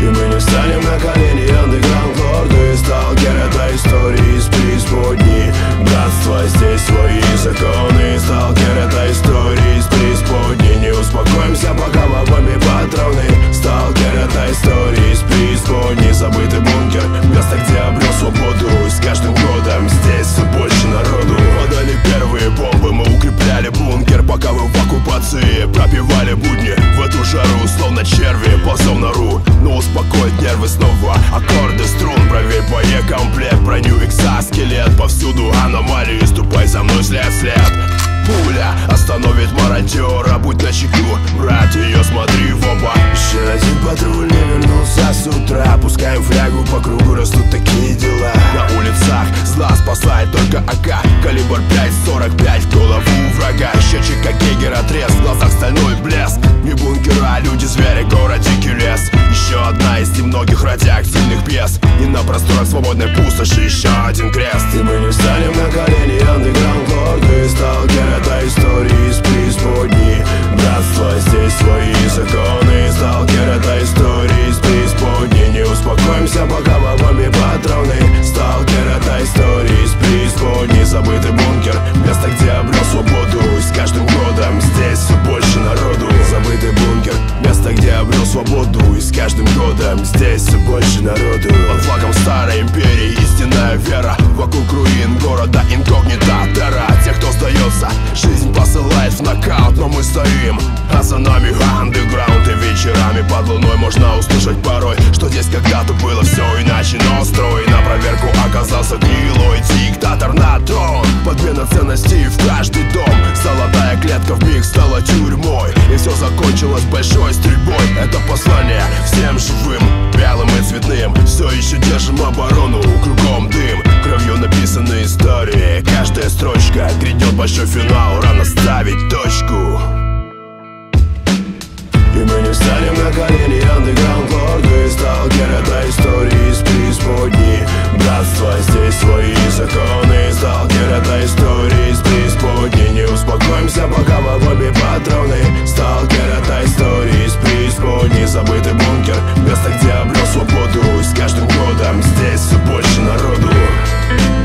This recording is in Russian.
мы не встанем на колени, андеграунд лорды. Сталкер — это истории из преисподней. Братство, здесь свои законы. Сталкер — это истории из преисподней. Не успокоимся, пока в обойме патроны. Сталкер — это истории из преисподней. Забытый бункер, место, где обрел свободу. И с каждым годом здесь все больше народу. Подали первые бомбы, мы укрепляли бункер, пока вы в оккупации пропивали будни. В эту жару, словно черви, ползем в нору. Но успокоить нервы снова аккорды струн. Проверь боекомплект, броню экзоскелет. Повсюду аномалии, ступай за мной след в след. Пуля остановит мародера, будь начеку, брат, ее смотри в оба. Еще один патруль не вернулся с утра. Пускаем флягу по кругу, растут такие дела. На улицах зла спасает только АК. Калибр 5,45 в голову врага. Счетчик как Гейгера треск, в глазах стальной блеск. Не бункера, а люди-звери, город дикий лес. Еще одна из немногих радиоактивных пьес. И на просторах свободной пустоши еще один крест. И мы не встанем на колени, андеграунд лорды. Сталкер — это истории из преисподней. Братство, здесь свои законы. Сталкер — это истории из преисподней. Не успокоимся, пока в обойме патроны. Сталкер — это истории из преисподней. Забытый бункер, место, где обрел свободу. И с каждым годом здесь все больше народу. Забытый бункер, место, где обрел свободу. И с каждым годом здесь все больше народу. Под флагом старой империи истинная вера. Вокруг руин города инкогнита терра. Тех, кто сдается, жизнь посылает в нокаут. Но мы стоим, а за нами андеграунд. И вечерами под луной можно услышать порой, что здесь когда-то было все иначе. Но строй на проверку оказался гнилой диктатор на трон. Подмена ценностей в каждый дом. Золотая клетка вмиг стала тюрьмой. И все закончилось большой стрельбой. Это послание всем живым, белым и цветным. Все еще держим оборону, кругом дым. Кровью написаны истории, каждая строчка. Грядет большой финал, рано ставить точку. И мы не встанем на колени, андеграунд лорды. Сталкер — это истории из преисподней. Братство, здесь свои законы. Сталкер — это истории из преисподней. Не успокоимся, пока в обойме патроны. Сталкер — это истории из преисподней. Забытый бункер, место, где обрел свободу. И с каждым годом здесь все больше народу.